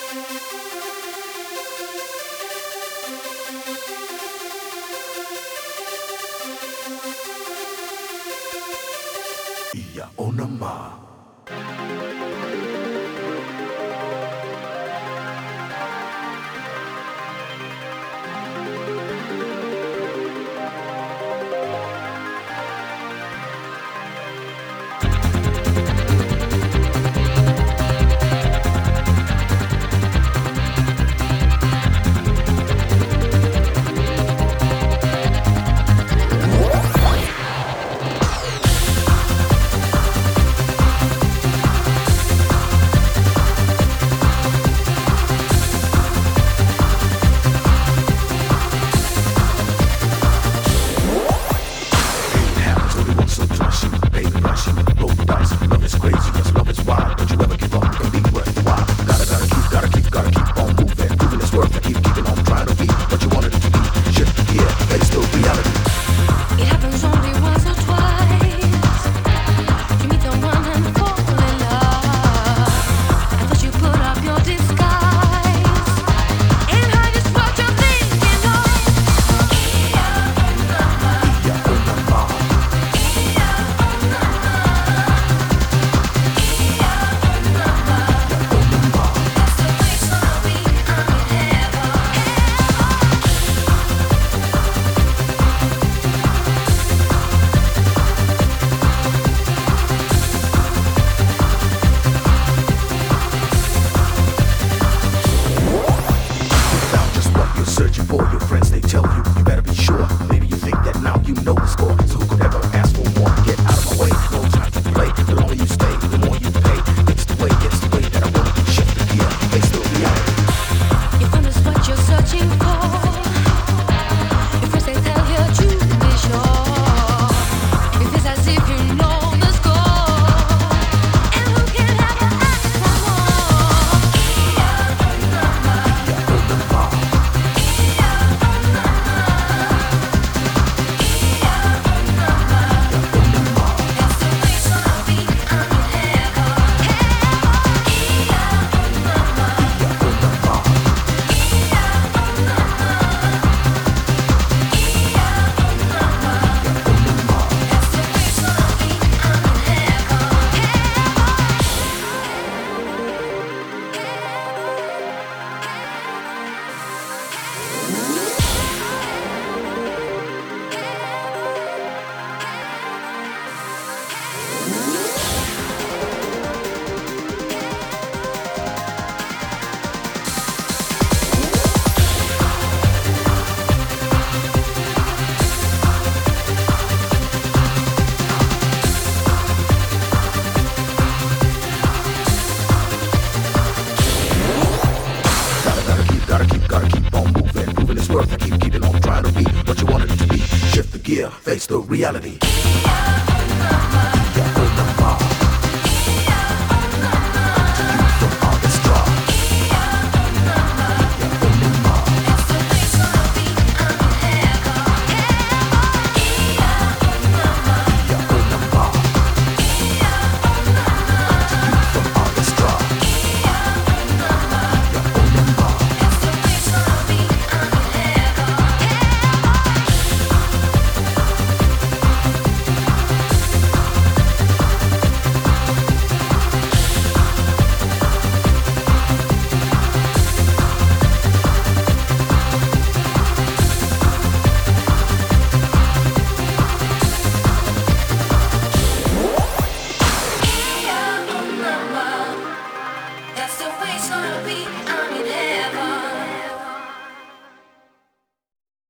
Iya Onama. Searching for your friends, they tell you, you better be sure. Maybe you think that now you know the score. So who could ever ask for more? Get out of my way, no time to play. The longer you stay, the more you pay. It's the way that I want to shift the gear. Face the reality. You found us what you're searching for. Your friends, they tell you to be sure. It feels as if you know the score. And who can ever ask for more? Gotta keep on moving, proving its worth. I keep on trying to be what you wanted it to be. Shift the gear, face the reality.